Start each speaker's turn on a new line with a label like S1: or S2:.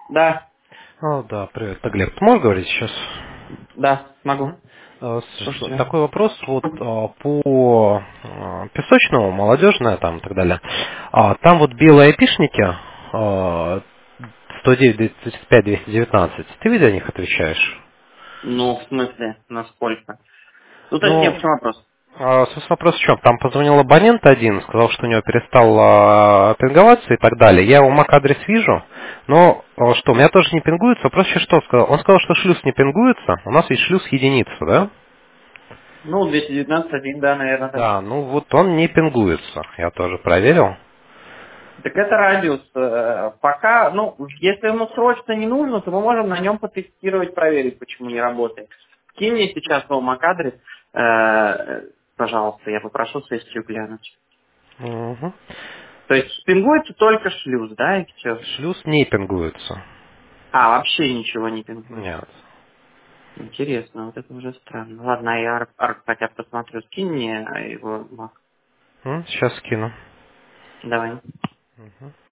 S1: Да,
S2: Да, привет, это Глеб. Ты можешь говорить сейчас?
S1: да, могу.
S2: Мгм.
S1: Слушай тебя.
S2: Такой вопрос вот по песочному, молодежное там и так далее. Там вот белые айпишники 109, 235, 219. Ты ведь за них отвечаешь?
S1: Ну, в смысле, насколько? Уточни, в
S2: Ну,
S1: чем вопрос?
S2: собственно, вопрос в чем? Там позвонил абонент один, сказал, что у него перестал пинговаться и так далее. Я его MAC-адрес вижу, но что, у меня тоже не пингуется. Вопрос еще что сказал? Он сказал, что шлюз не пингуется. У нас есть шлюз единица, да?
S1: Ну, 219.1, да, наверное, так.
S2: Да, ну вот он не пингуется. Я тоже проверил.
S1: Так это радиус. Пока, ну, если ему срочно не нужно, то мы можем на нем потестировать, проверить, почему не работает. Скинь мне сейчас его MAC-адрес, пожалуйста, я попрошу сессию глянуть.
S2: Мгм.
S1: То есть пингуется только шлюз, да, и все?
S2: Шлюз не пингуется.
S1: Вообще ничего не пингуется.
S2: Нет.
S1: Интересно, вот это уже странно. Ладно, я арк хотя бы посмотрю. Скинь мне его мак.
S2: Сейчас скину.
S1: Давай.